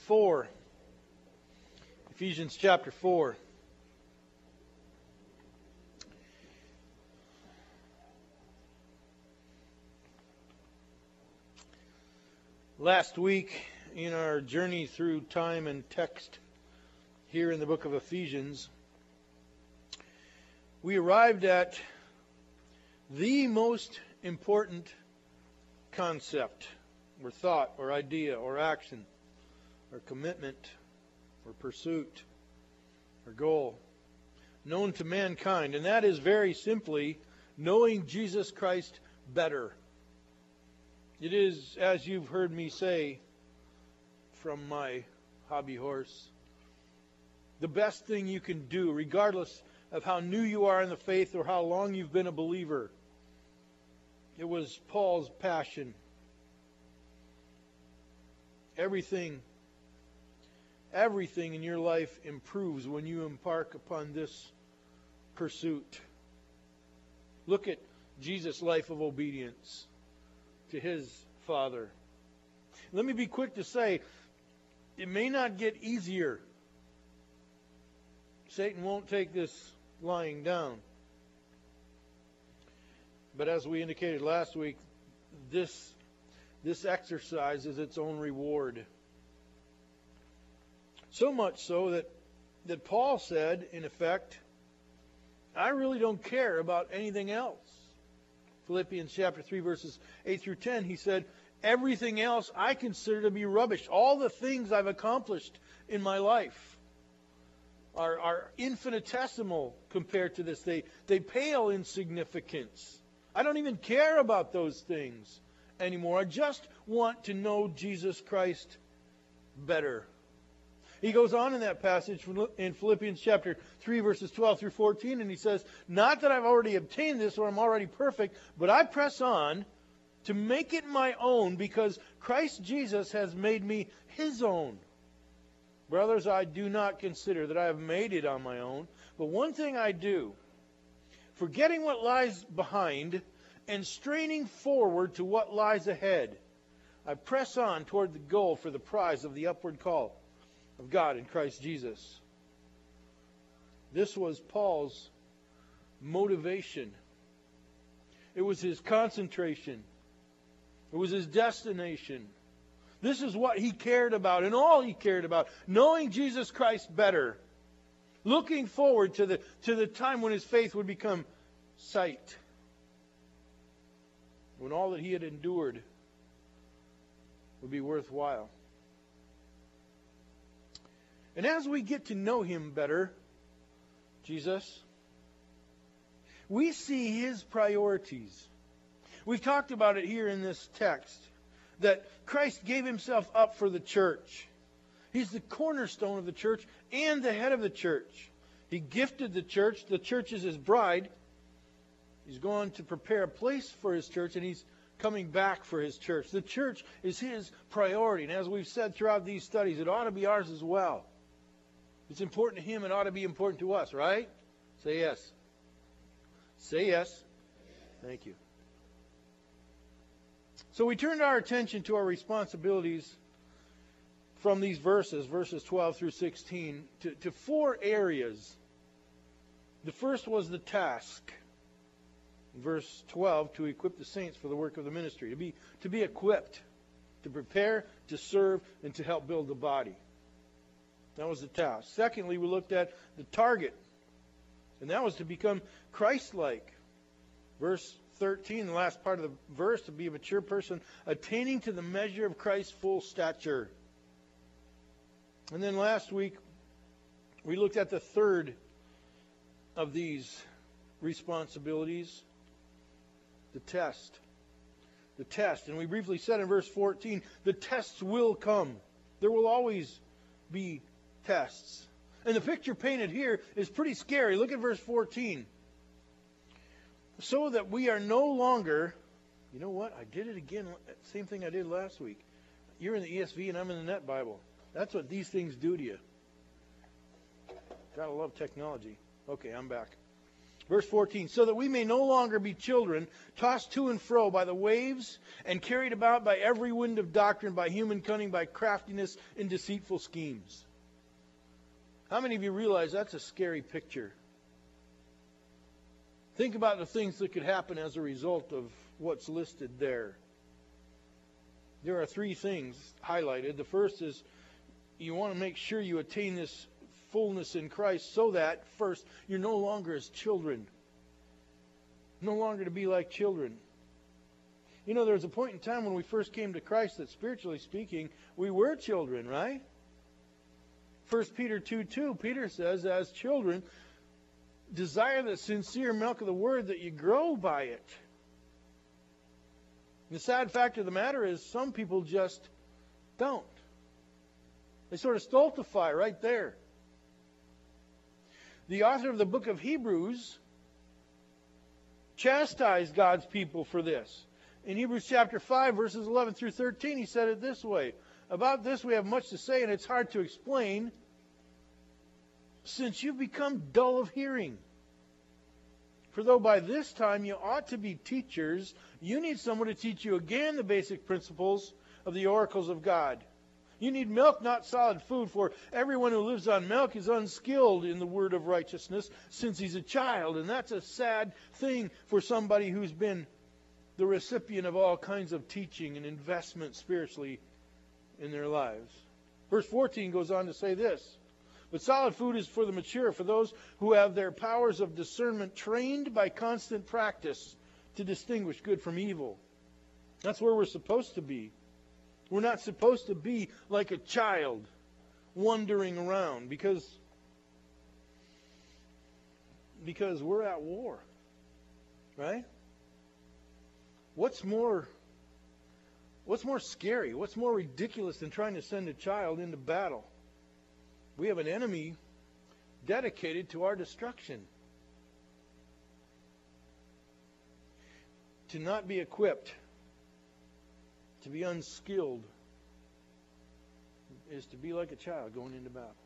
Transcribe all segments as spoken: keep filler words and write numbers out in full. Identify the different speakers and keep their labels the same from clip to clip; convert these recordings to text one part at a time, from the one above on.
Speaker 1: four. Ephesians chapter four. Last week, in our journey through time and text here in the book of Ephesians, we arrived at the most important concept, or thought, or idea, or action, or commitment, or pursuit, or goal, known to mankind. And that is very simply knowing Jesus Christ better. It is, as you've heard me say from my hobby horse, the best thing you can do, regardless of how new you are in the faith or how long you've been a believer. It was Paul's passion. Everything, everything in your life improves when you embark upon this pursuit. Look at Jesus' life of obedience to His Father. Let me be quick to say, it may not get easier. Satan won't take this lying down. But as we indicated last week, this, this exercise is its own reward. So much so that, that Paul said, in effect, I really don't care about anything else. Philippians chapter three, verses eight through ten, he said, everything else I consider to be rubbish. All the things I've accomplished in my life are, are infinitesimal compared to this. They, they pale in significance. I don't even care about those things anymore. I just want to know Jesus Christ better. He goes on in that passage in Philippians chapter three, verses twelve through fourteen, and he says, not that I've already obtained this or I'm already perfect, but I press on to make it my own because Christ Jesus has made me His own. Brothers, I do not consider that I have made it on my own, but one thing I do, forgetting what lies behind and straining forward to what lies ahead, I press on toward the goal for the prize of the upward call of God in Christ Jesus. This was Paul's motivation. It was his concentration. It was his destination. This is what he cared about and all he cared about. Knowing Jesus Christ better. Looking forward to the, to the time when his faith would become sight. When all that he had endured would be worthwhile. And as we get to know Him better, Jesus, we see His priorities. We've talked about it here in this text, that Christ gave Himself up for the church. He's the cornerstone of the church and the head of the church. He gifted the church. The church is His bride. He's going to prepare a place for His church, and He's coming back for His church. The church is His priority. And as we've said throughout these studies, it ought to be ours as well. It's important to Him. It ought to be important to us, right? Say yes. Say yes. Thank you. So we turned our attention to our responsibilities from these verses, verses twelve through sixteen, to, to four areas. The first was the task. In verse twelve, to equip the saints for the work of the ministry. To be, to be equipped. To prepare, to serve, and to help build the body. That was the task. Secondly, we looked at the target. And that was to become Christ-like. Verse thirteen, the last part of the verse, to be a mature person, attaining to the measure of Christ's full stature. And then last week, we looked at the third of these responsibilities, the test. The test. And we briefly said in verse fourteen, the tests will come. There will always be tests. And the picture painted here is pretty scary. Look at verse fourteen. So that we are no longer, you know what? I did it again. Same thing I did last week. You're in the E S V and I'm in the Net Bible. That's what these things do to you. Gotta love technology. Okay, I'm back. Verse fourteen, so that we may no longer be children, tossed to and fro by the waves, and carried about by every wind of doctrine, by human cunning, by craftiness in deceitful schemes. How many of you realize that's a scary picture? Think about the things that could happen as a result of what's listed there. There are three things highlighted. The first is you want to make sure you attain this fullness in Christ so that, first, you're no longer as children. No longer to be like children. You know, there was a point in time when we first came to Christ that, spiritually speaking, we were children, right? First Peter two two, Peter says, as children, desire the sincere milk of the Word that you grow by it. The sad fact of the matter is some people just don't. They sort of stultify right there. The author of the book of Hebrews chastised God's people for this. In Hebrews chapter five, verses eleven through thirteen, he said it this way. About this we have much to say, and it's hard to explain, since you've become dull of hearing. For though by this time you ought to be teachers, you need someone to teach you again the basic principles of the oracles of God. You need milk, not solid food, for everyone who lives on milk is unskilled in the word of righteousness since he's a child. And that's a sad thing for somebody who's been the recipient of all kinds of teaching and investment spiritually in their lives. Verse fourteen goes on to say this. But solid food is for the mature, for those who have their powers of discernment trained by constant practice to distinguish good from evil. That's where we're supposed to be. We're not supposed to be like a child wandering around because, because we're at war. Right? What's more, what's more scary? What's more ridiculous than trying to send a child into battle? We have an enemy dedicated to our destruction. To not be equipped, to be unskilled, is to be like a child going into battle.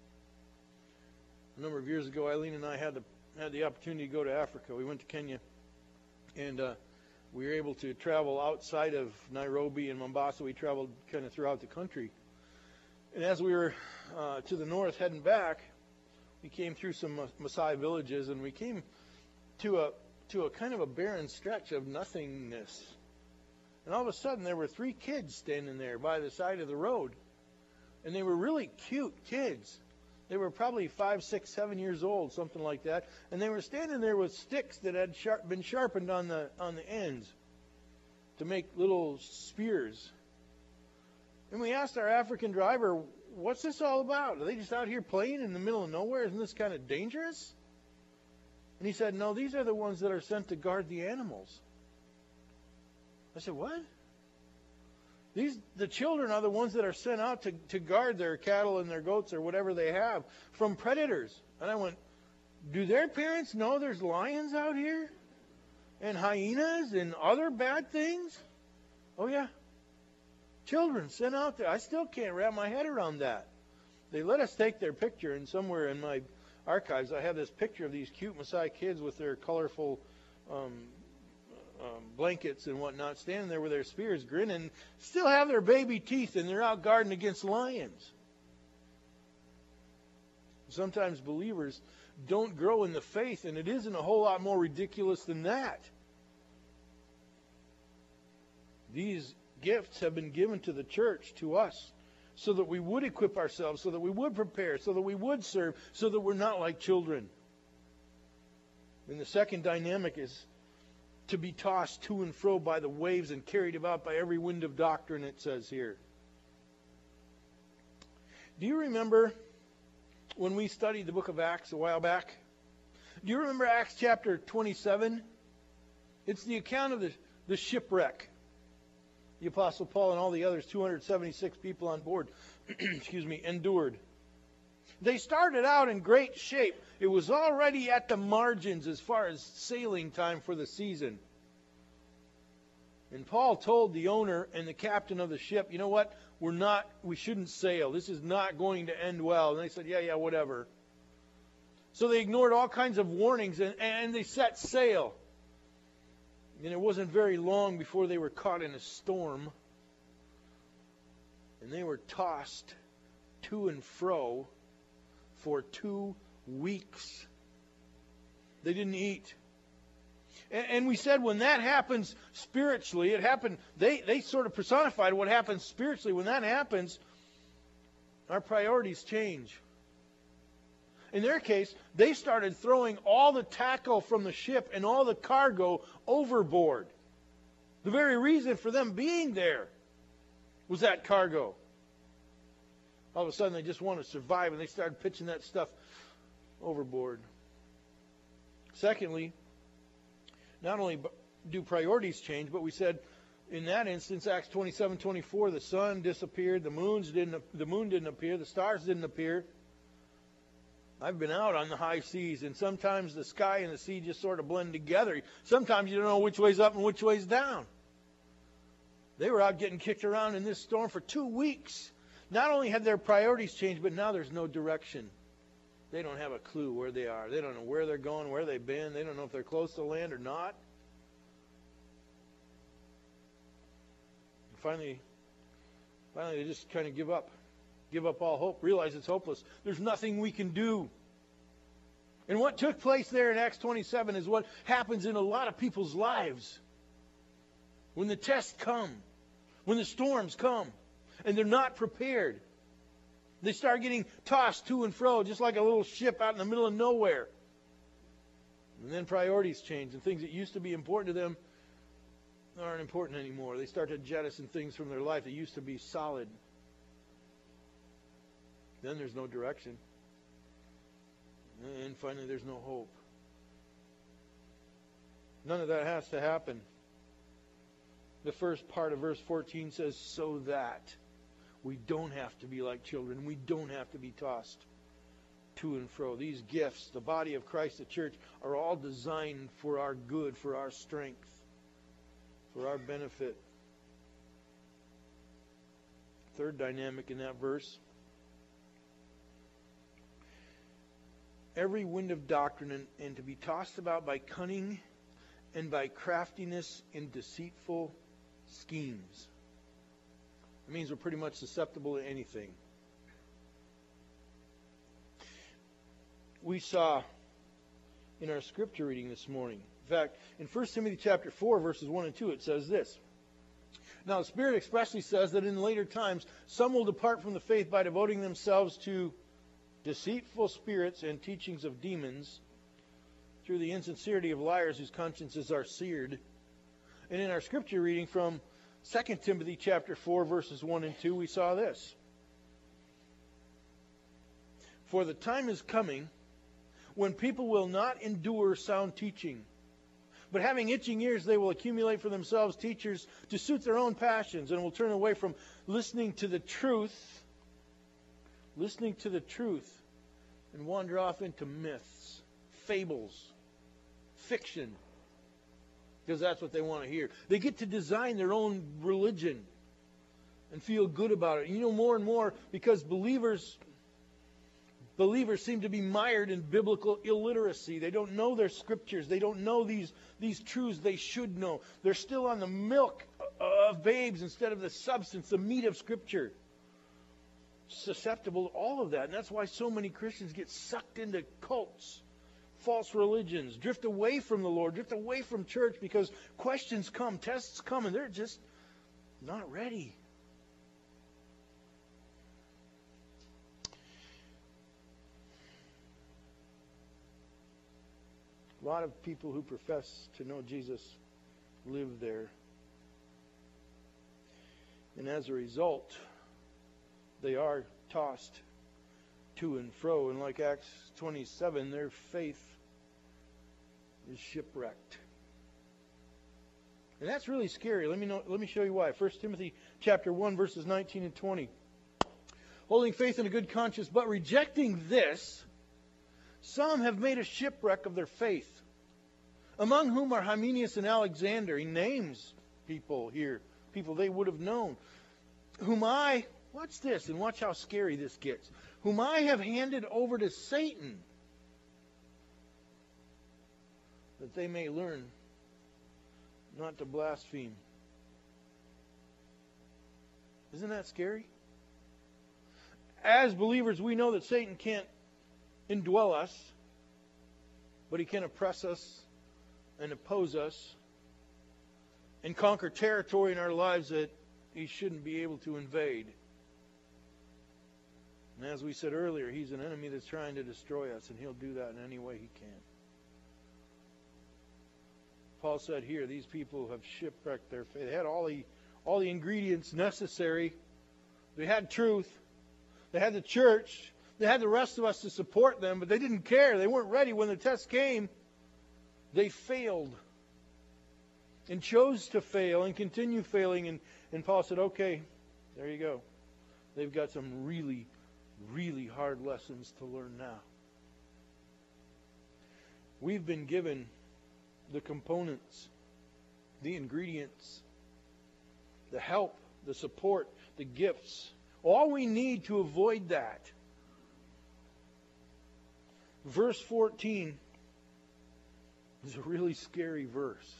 Speaker 1: A number of years ago, Eileen and I had the had the opportunity to go to Africa. We went to Kenya, and uh, we were able to travel outside of Nairobi and Mombasa. We traveled kind of throughout the country. And as we were uh, to the north heading back, we came through some Maasai villages, and we came to a to a kind of a barren stretch of nothingness. And all of a sudden, there were three kids standing there by the side of the road. And they were really cute kids. They were probably five, six, seven years old, something like that. And they were standing there with sticks that had sharp, been sharpened on the on the ends to make little spears. And we asked our African driver, what's this all about? Are they just out here playing in the middle of nowhere? Isn't this kind of dangerous? And he said, no, these are the ones that are sent to guard the animals. I said, what? These the children are the ones that are sent out to, to guard their cattle and their goats or whatever they have from predators. And I went, do their parents know there's lions out here? And hyenas and other bad things? Oh, yeah. Children sent out there. I still can't wrap my head around that. They let us take their picture, and somewhere in my archives I have this picture of these cute Maasai kids with their colorful um, um, blankets and whatnot, standing there with their spears, grinning, still have their baby teeth, and they're out guarding against lions. Sometimes believers don't grow in the faith, and it isn't a whole lot more ridiculous than that. These gifts have been given to the church, to us, so that we would equip ourselves, so that we would prepare, so that we would serve, so that we're not like children. And the second dynamic is to be tossed to and fro by the waves and carried about by every wind of doctrine, it says here. Do you remember when we studied the book of Acts a while back? Do you remember Acts chapter twenty-seven? It's the account of the, the shipwreck. The Apostle Paul and all the others, two hundred seventy-six people on board, excuse me, endured. They started out in great shape. It was already at the margins as far as sailing time for the season. And Paul told the owner and the captain of the ship, you know what? We're not, we shouldn't sail. This is not going to end well. And they said, yeah, yeah, whatever. So they ignored all kinds of warnings and, and they set sail. And it wasn't very long before they were caught in a storm. And they were tossed to and fro for two weeks. They didn't eat. And, and we said when that happens spiritually, it happened, they, they sort of personified what happens spiritually. When that happens, our priorities change. In their case, they started throwing all the tackle from the ship and all the cargo overboard. The very reason for them being there was that cargo. All of a sudden, they just want to survive, and they started pitching that stuff overboard. Secondly, not only do priorities change, but we said in that instance, Acts twenty-seven twenty-four, the sun disappeared, the moons didn't, the moon didn't appear, the stars didn't appear. I've been out on the high seas, and sometimes the sky and the sea just sort of blend together. Sometimes you don't know which way's up and which way's down. They were out getting kicked around in this storm for two weeks. Not only had their priorities changed, but now there's no direction. They don't have a clue where they are. They don't know where they're going, where they've been. They don't know if they're close to land or not. And finally, finally they just kind of give up. Give up all hope, realize it's hopeless. There's nothing we can do. And what took place there in Acts twenty-seven is what happens in a lot of people's lives. When the tests come, when the storms come, and they're not prepared, they start getting tossed to and fro, just like a little ship out in the middle of nowhere. And then priorities change, and things that used to be important to them aren't important anymore. They start to jettison things from their life that used to be solid. Then there's no direction. And finally, there's no hope. None of that has to happen. The first part of verse fourteen says, so that we don't have to be like children. We don't have to be tossed to and fro. These gifts, the body of Christ, the church, are all designed for our good, for our strength, for our benefit. Third dynamic in that verse. Every wind of doctrine and, and to be tossed about by cunning and by craftiness in deceitful schemes. It means we're pretty much susceptible to anything. We saw in our scripture reading this morning. In fact, in First Timothy chapter four, verses one and two, it says this. Now, the Spirit expressly says that in later times, some will depart from the faith by devoting themselves to deceitful spirits and teachings of demons, through the insincerity of liars whose consciences are seared. And in our scripture reading from Second Timothy chapter four, verses one and two, we saw this. For the time is coming when people will not endure sound teaching, but having itching ears they will accumulate for themselves teachers to suit their own passions, and will turn away from listening to the truth listening to the truth and wander off into myths, fables, fiction, because that's what they want to hear. They get to design their own religion and feel good about it. You know, more and more, because believers believers seem to be mired in biblical illiteracy. They don't know their scriptures. They don't know these, these truths they should know. They're still on the milk of babes instead of the substance, the meat of Scripture. Susceptible to all of that. And that's why so many Christians get sucked into cults, false religions, drift away from the Lord, drift away from church, because questions come, tests come, and they're just not ready. A lot of people who profess to know Jesus live there. And as a result, they are tossed to and fro. And like Acts twenty-seven, their faith is shipwrecked. And that's really scary. Let me know, let me show you why. First Timothy chapter one, verses nineteen and twenty. Holding faith in a good conscience, but rejecting this, some have made a shipwreck of their faith. Among whom are Hymenaeus and Alexander. He names people here, people they would have known. Whom I... Watch this, and watch how scary this gets. Whom I have handed over to Satan that they may learn not to blaspheme. Isn't that scary? As believers, we know that Satan can't indwell us, but he can oppress us and oppose us and conquer territory in our lives that he shouldn't be able to invade. And as we said earlier, he's an enemy that's trying to destroy us, and he'll do that in any way he can. Paul said here, these people have shipwrecked their faith. They had all the, all the ingredients necessary. They had truth. They had the church. They had the rest of us to support them, but they didn't care. They weren't ready. When the test came, they failed and chose to fail and continue failing. And, and Paul said, okay, there you go. They've got some really, really hard lessons to learn now. We've been given the components, the ingredients, the help, the support, the gifts. All we need to avoid that. Verse fourteen is a really scary verse.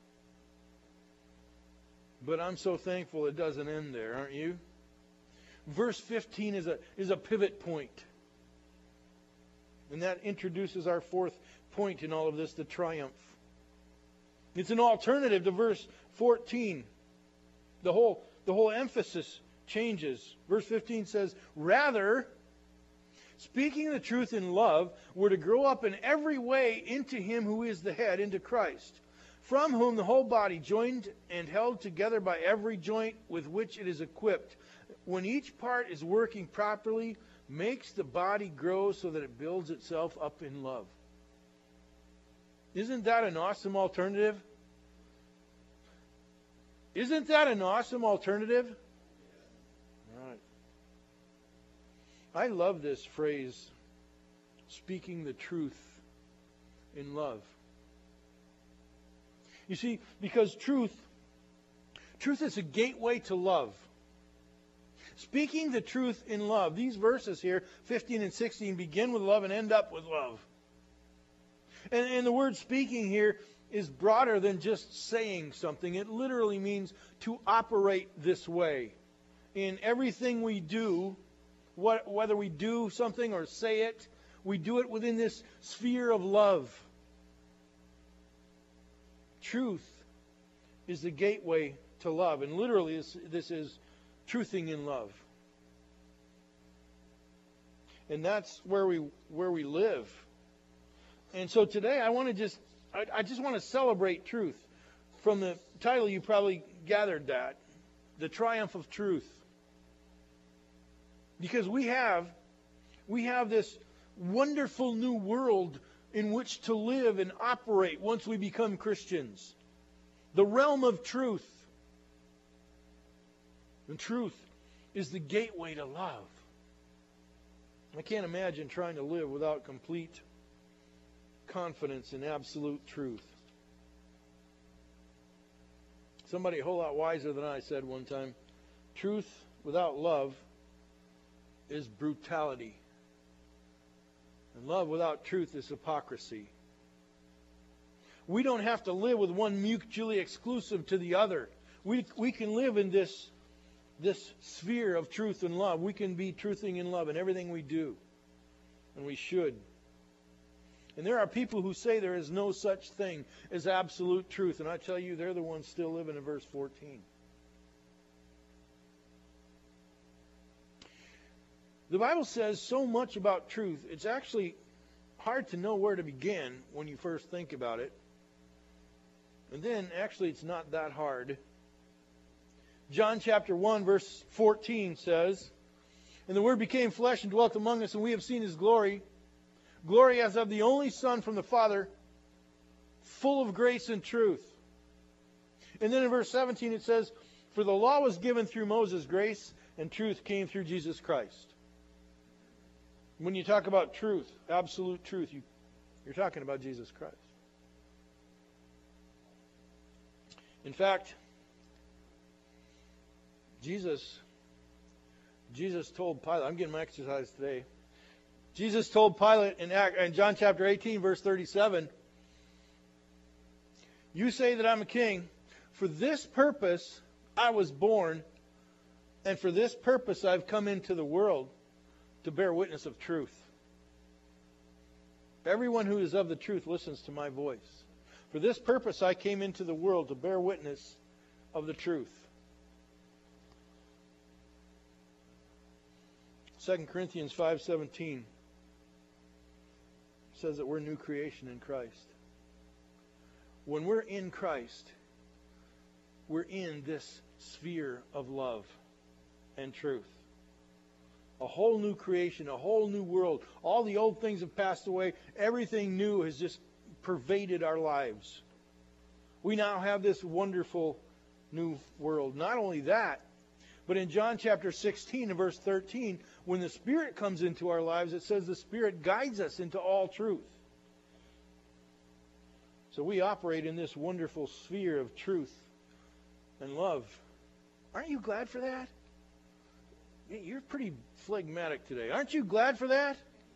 Speaker 1: But I'm so thankful it doesn't end there, aren't you? Verse fifteen is a, is a pivot point. And that introduces our fourth point in all of this, the triumph. It's an alternative to verse fourteen. The whole, the whole emphasis changes. Verse fifteen says, rather, speaking the truth in love, we're to grow up in every way into Him who is the head, into Christ, from whom the whole body, joined and held together by every joint with which it is equipped, when each part is working properly, makes the body grow so that it builds itself up in love. Isn't that an awesome alternative? Isn't that an awesome alternative? All right. I love this phrase, speaking the truth in love. You see, because truth, truth is a gateway to love. Speaking the truth in love. These verses here, fifteen and sixteen, begin with love and end up with love. And, and the word speaking here is broader than just saying something. It literally means to operate this way. In everything we do, what, whether we do something or say it, we do it within this sphere of love. Truth is the gateway to love. And literally, this, this is truthing in love. And that's where we where we live. And so today I want to just I, I just want to celebrate truth. From the title you probably gathered that. The triumph of truth. Because we have we have this wonderful new world in which to live and operate once we become Christians. The realm of truth. And truth is the gateway to love. I can't imagine trying to live without complete confidence in absolute truth. Somebody a whole lot wiser than I said one time, truth without love is brutality. And love without truth is hypocrisy. We don't have to live with one mutually exclusive to the other. We, we can live in this This sphere of truth and love. We can be truthing in love in everything we do. And we should. And there are people who say there is no such thing as absolute truth. And I tell you, they're the ones still living in verse fourteen. The Bible says so much about truth. It's actually hard to know where to begin when you first think about it. And then, actually, it's not that hard. John chapter one verse fourteen says, and the Word became flesh and dwelt among us, and we have seen His glory. Glory as of the only Son from the Father, full of grace and truth. And then in verse seventeen it says, for the law was given through Moses, grace and truth came through Jesus Christ. When you talk about truth, absolute truth, you, you're talking about Jesus Christ. In fact, Jesus, Jesus told Pilate, I'm getting my exercise today. Jesus told Pilate in, Act, in John chapter eighteen, verse thirty-seven, You say that I'm a king. For this purpose I was born, and for this purpose I've come into the world, to bear witness of truth. Everyone who is of the truth listens to my voice. For this purpose I came into the world, to bear witness of the truth. Second Corinthians five seventeen says that we're new creation in Christ. When we're in Christ, we're in this sphere of love and truth. A whole new creation, a whole new world. All the old things have passed away. Everything new has just pervaded our lives. We now have this wonderful new world. Not only that, but in John chapter sixteen and verse thirteen, when the Spirit comes into our lives, it says the Spirit guides us into all truth. So we operate in this wonderful sphere of truth and love. Aren't you glad for that? You're pretty phlegmatic today. Aren't you glad for that?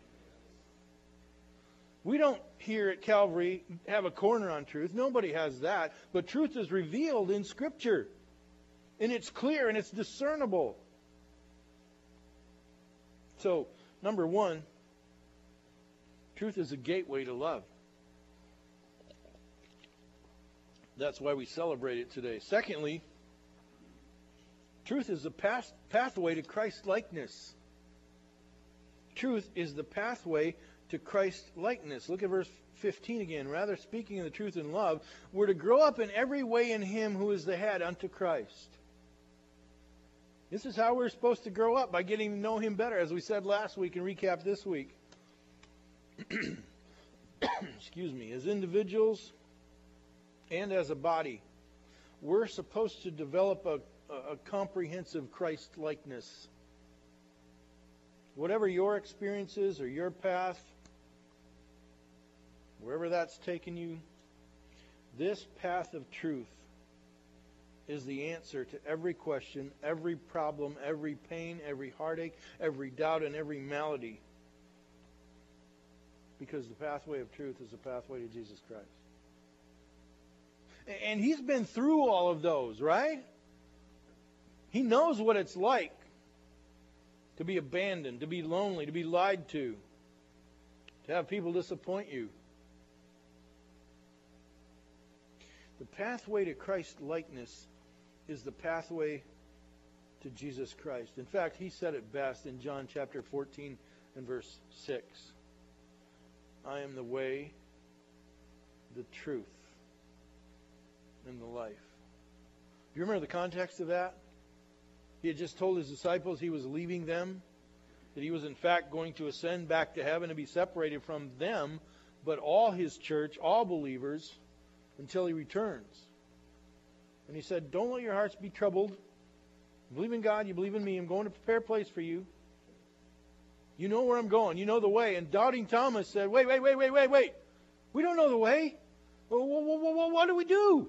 Speaker 1: We don't here at Calvary have a corner on truth. Nobody has that. But truth is revealed in Scripture. And it's clear and it's discernible. So, number one, truth is a gateway to love. That's why we celebrate it today. Secondly, truth is the path, pathway to Christ-likeness. Truth is the pathway to Christ-likeness. Look at verse fifteen again. Rather, speaking of the truth in love, we're to grow up in every way in Him who is the head, unto Christ. This is how we're supposed to grow up, by getting to know Him better, as we said last week and recapped this week. Excuse me. As individuals and as a body, we're supposed to develop a, a, a comprehensive Christ-likeness. Whatever your experience is or your path, wherever that's taken you, this path of truth is the answer to every question, every problem, every pain, every heartache, every doubt, and every malady. Because the pathway of truth is the pathway to Jesus Christ. And He's been through all of those, right? He knows what it's like to be abandoned, to be lonely, to be lied to, to have people disappoint you. The pathway to Christ-likeness is the pathway to Jesus Christ. In fact, He said it best in John chapter fourteen and verse six. I am the way, the truth, and the life. Do you remember the context of that? He had just told His disciples He was leaving them, that He was in fact going to ascend back to heaven and be separated from them, but all His church, all believers, until He returns. And He said, don't let your hearts be troubled. You believe in God, you believe in me. I'm going to prepare a place for you. You know where I'm going. You know the way. And doubting Thomas said, wait, wait, wait, wait, wait, wait. We don't know the way. Well, well, well, well, what do we do?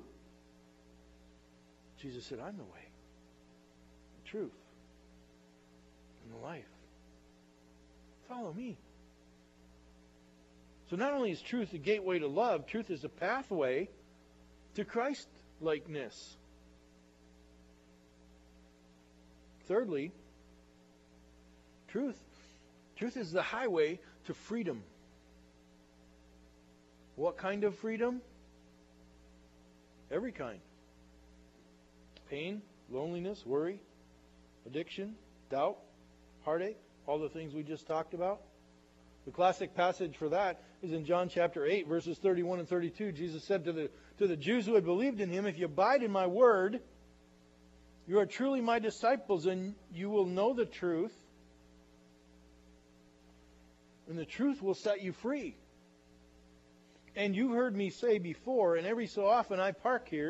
Speaker 1: Jesus said, I'm the way, the truth, and the life. Follow me. So not only is truth the gateway to love, truth is a pathway to Christ-likeness. Thirdly, truth, truth is the highway to freedom. What kind of freedom? Every kind. Pain, loneliness, worry, addiction, doubt, heartache, all the things we just talked about. The classic passage for that is in John chapter eight, verses thirty-one and thirty-two. Jesus said to the, to the Jews who had believed in Him, if you abide in my word, you are truly my disciples, and you will know the truth, and the truth will set you free. And you've heard me say before, and every so often I park here,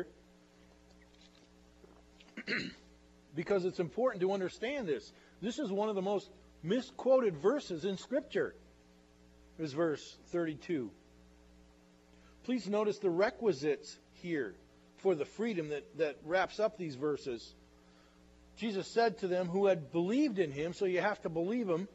Speaker 1: because it's important to understand this. This is one of the most misquoted verses in Scripture. Is verse thirty-two. Please notice the requisites here for the freedom that, that wraps up these verses. Jesus said to them who had believed in Him, so you have to believe Him,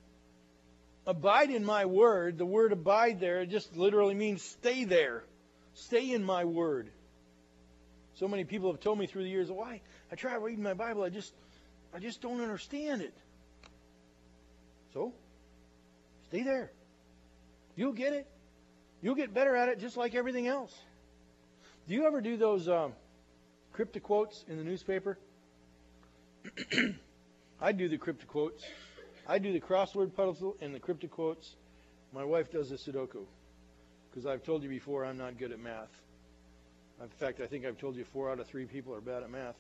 Speaker 1: abide in my word. The word abide there, it just literally means stay there. Stay in my word. So many people have told me through the years, why? I try reading my Bible, I just I just don't understand it. So, stay there. You'll get it. You'll get better at it just like everything else. Do you ever do those um, cryptic quotes in the newspaper? I do the cryptic quotes. I do the crossword puzzle and the cryptic quotes. My wife does the Sudoku. Because I've told you before, I'm not good at math. In fact, I think I've told you four out of three people are bad at math.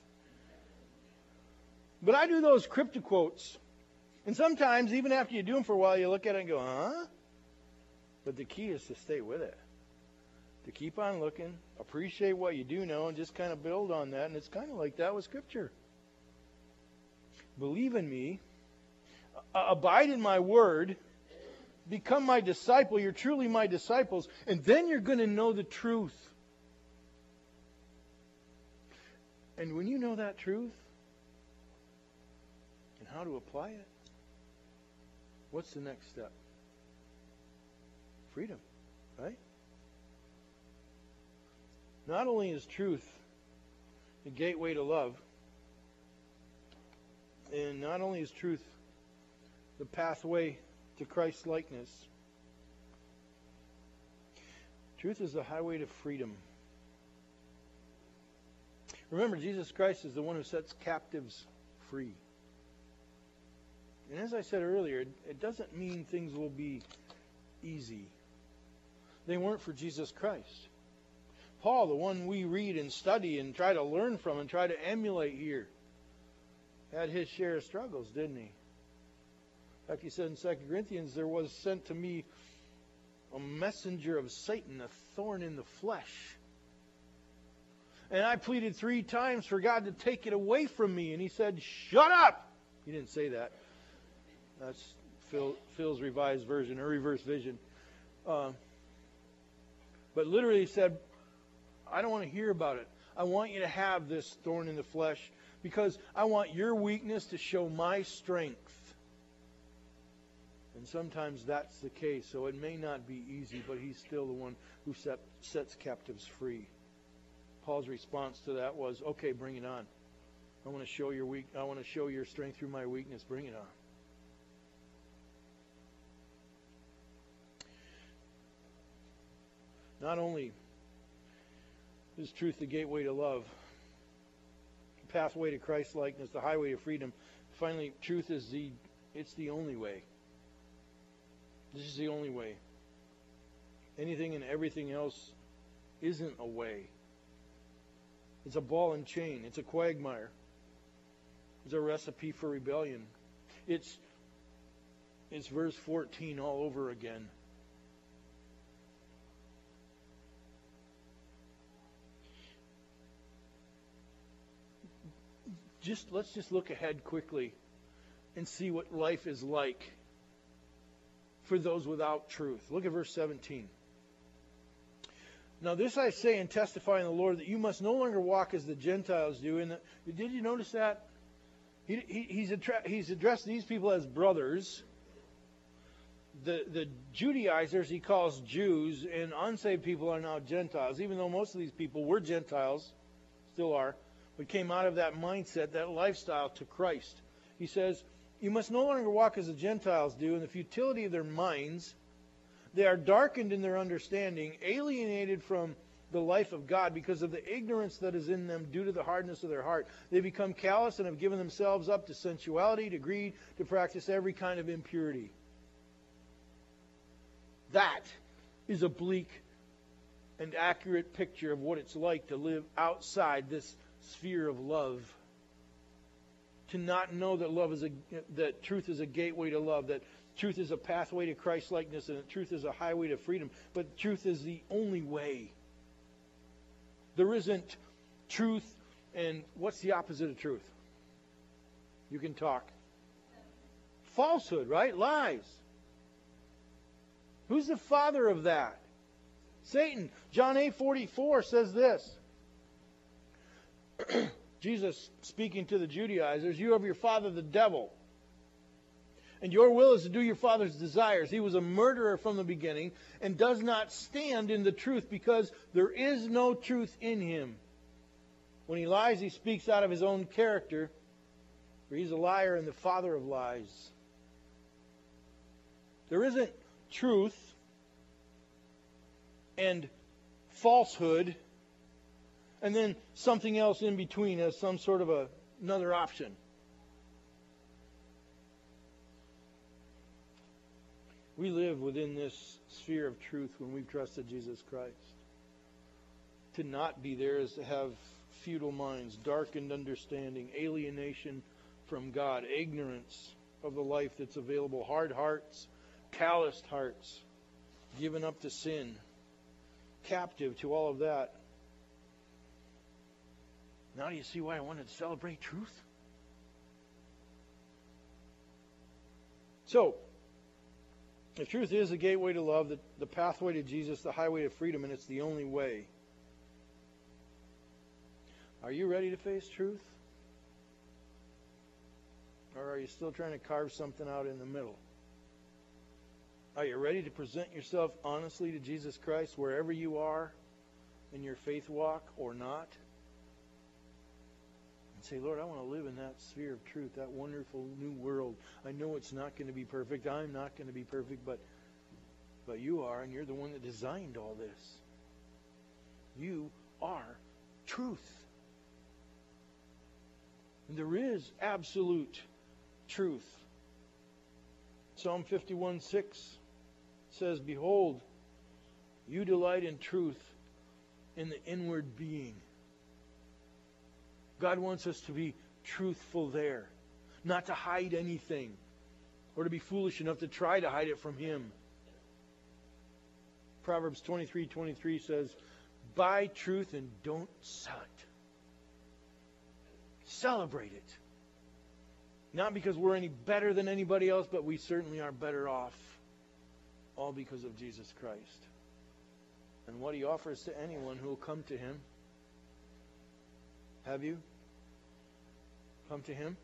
Speaker 1: But I do those cryptic quotes. And sometimes, even after you do them for a while, you look at it and go, huh? But the key is to stay with it. To keep on looking, appreciate what you do know, and just kind of build on that. And it's kind of like that with Scripture. Believe in me. Abide in my word. Become my disciple. You're truly my disciples. And then you're going to know the truth. And when you know that truth, and how to apply it, what's the next step? Freedom, right? Not only is truth the gateway to love, and not only is truth the pathway to Christ's likeness, truth is the highway to freedom. Remember, Jesus Christ is the one who sets captives free. And as I said earlier, it doesn't mean things will be easy. They weren't for Jesus Christ. Paul, the one we read and study and try to learn from and try to emulate here, had his share of struggles, didn't he? In fact, he said in Second Corinthians, there was sent to me a messenger of Satan, a thorn in the flesh. And I pleaded three times for God to take it away from me. And he said, shut up! He didn't say that. That's Phil, Phil's revised version, or reverse vision. Uh, but literally he said, I don't want to hear about it. I want you to have this thorn in the flesh because I want your weakness to show my strength. And sometimes that's the case. So it may not be easy, but he's still the one who set, sets captives free. Paul's response to that was, okay, bring it on. I want to show your weak. I want to show your strength through my weakness. Bring it on. Not only is truth the gateway to love, the pathway to Christ likeness, the highway to freedom. Finally, truth is the it's the only way. This is the only way. Anything and everything else isn't a way. It's a ball and chain. It's a quagmire. It's a recipe for rebellion. It's it's verse fourteen all over again. Just let's just look ahead quickly and see what life is like for those without truth. Look at verse seventeen. Now this I say and testify in the Lord that you must no longer walk as the Gentiles do. And did you notice that? He, he, he's, attra- he's addressed these people as brothers. The, the Judaizers he calls Jews, and unsaved people are now Gentiles, even though most of these people were Gentiles, still are, but came out of that mindset, that lifestyle to Christ. He says, you must no longer walk as the Gentiles do in the futility of their minds. They are darkened in their understanding, alienated from the life of God because of the ignorance that is in them due to the hardness of their heart. They become callous and have given themselves up to sensuality, to greed, to practice every kind of impurity. That is a bleak and accurate picture of what it's like to live outside this sphere of love. To not know that love is a that truth is a gateway to love, that truth is a pathway to Christ-likeness, and that truth is a highway to freedom. But truth is the only way. There isn't truth, and what's the opposite of truth? You can talk. Falsehood, right? Lies. Who's the father of that? Satan. John eight forty-four says this. Jesus speaking to the Judaizers, you have your father the devil, And your will is to do your father's desires. He was a murderer from the beginning and does not stand in the truth because there is no truth in him. When he lies, he speaks out of his own character, for he's a liar and the father of lies. There isn't truth and falsehood and then something else in between as some sort of a, another option. We live within this sphere of truth when we've trusted Jesus Christ. To not be there is to have futile minds, darkened understanding, alienation from God, ignorance of the life that's available, hard hearts, calloused hearts, given up to sin, captive to all of that. Now do you see why I wanted to celebrate truth? So, the truth is the gateway to love, the, the pathway to Jesus, the highway to freedom, and it's the only way. Are you ready to face truth? Or are you still trying to carve something out in the middle? Are you ready to present yourself honestly to Jesus Christ wherever you are in your faith walk or not? And say, Lord, I want to live in that sphere of truth, that wonderful new world. I know it's not going to be perfect. I'm not going to be perfect, but but you are, and you're the one that designed all this. You are truth. And there is absolute truth. Psalm fifty-one six says, Behold, you delight in truth in the inward being. God wants us to be truthful there, not to hide anything or to be foolish enough to try to hide it from Him. Proverbs twenty-three twenty-three says, Buy truth and don't sell it. Celebrate it. Not because we're any better than anybody else, but we certainly are better off. All because of Jesus Christ. And what He offers to anyone who will come to Him. Have you come to Him?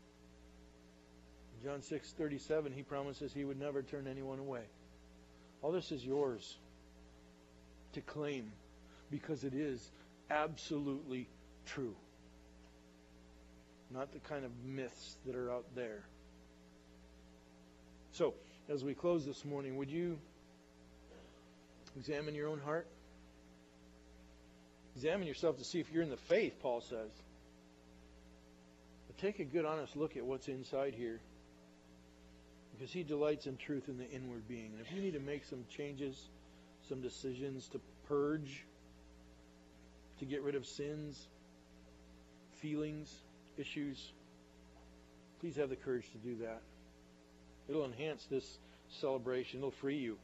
Speaker 1: In John six thirty-seven, He promises He would never turn anyone away. All this is yours to claim because it is absolutely true. Not the kind of myths that are out there. So, as we close this morning, would you examine your own heart? Examine yourself to see if you're in the faith, Paul says. But take a good, honest look at what's inside here. Because He delights in truth in the inward being. And if you need to make some changes, some decisions to purge, to get rid of sins, feelings, issues, please have the courage to do that. It'll enhance this celebration. It'll free you.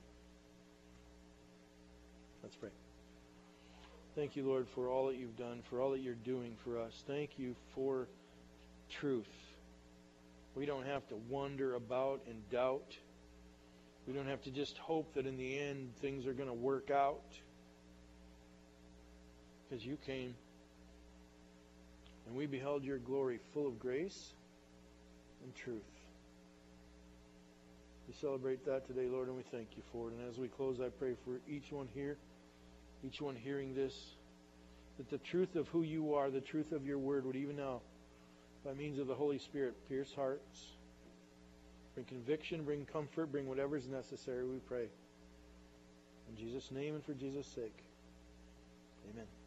Speaker 1: Let's pray. Thank you, Lord, for all that you've done, for all that you're doing for us. Thank you for truth. We don't have to wonder about and doubt. We don't have to just hope that in the end things are going to work out. Because you came and we beheld your glory full of grace and truth. We celebrate that today, Lord, and we thank you for it. And as we close, I pray for each one here, each one hearing this, that the truth of who you are, the truth of your word would even now, by means of the Holy Spirit, pierce hearts, bring conviction, bring comfort, bring whatever is necessary, we pray. In Jesus' name and for Jesus' sake. Amen.